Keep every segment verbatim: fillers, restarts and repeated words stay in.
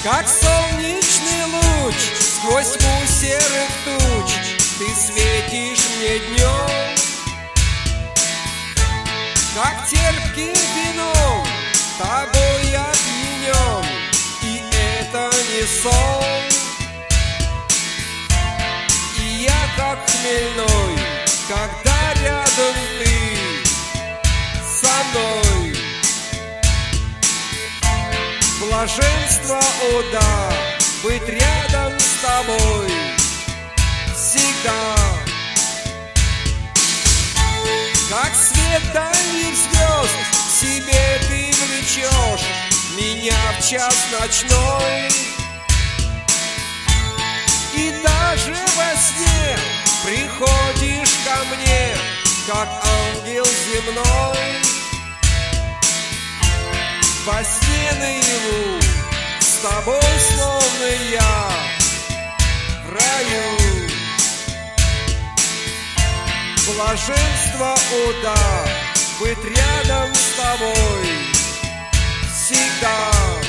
Как солнечный луч сквозь тьму серых туч, ты светишь мне днем. Как терпким вином тобой опьянен, и это не сон. И я как хмельной, когда рядом ты со мной. Блаженство, о да, быть рядом с тобой всегда. Как свет дальних звезд к себе ты влечешь меня в час ночной. И даже во сне приходишь ко мне, как ангел земной. Во сне наяву с тобой словно я в раю. Блаженство, о да, быть рядом с тобой всегда.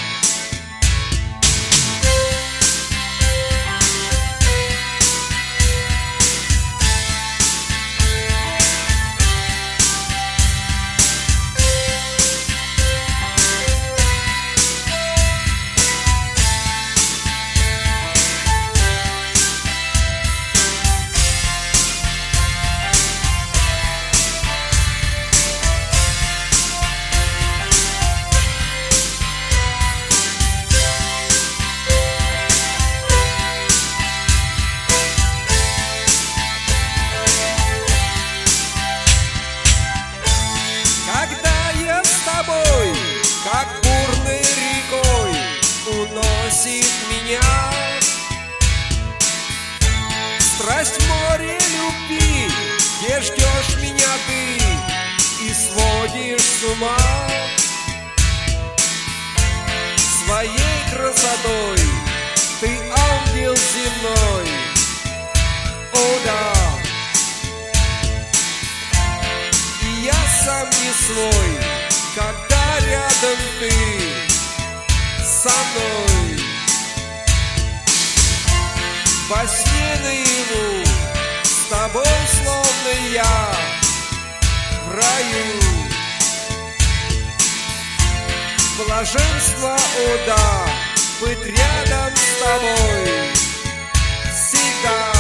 Как бурной рекой уносит меня страсть в море любви, где ждешь меня ты и сводишь с ума. Своей красотой ты ангел земной, о да. И я сам не свой, когда рядом ты со мной. Во сне наяву с тобой словно я в раю. Блаженство, о да, быть рядом с тобой всегда.